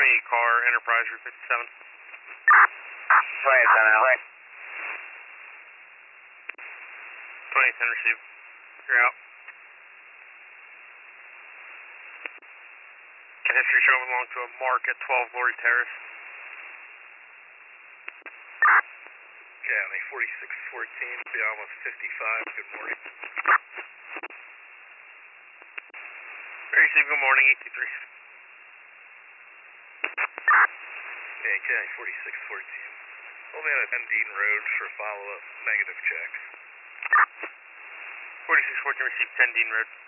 car, Enterprise Route 57. 2010 out. 2010 received. You're out. History showing along to a mark at 12 Glory Terrace. County 4614, be almost 55. Good morning. Receive, good morning, 823. Yeah, County 4614. Hold me on a Dean Road for follow-up negative checks. 4614 received 10 Dean Road.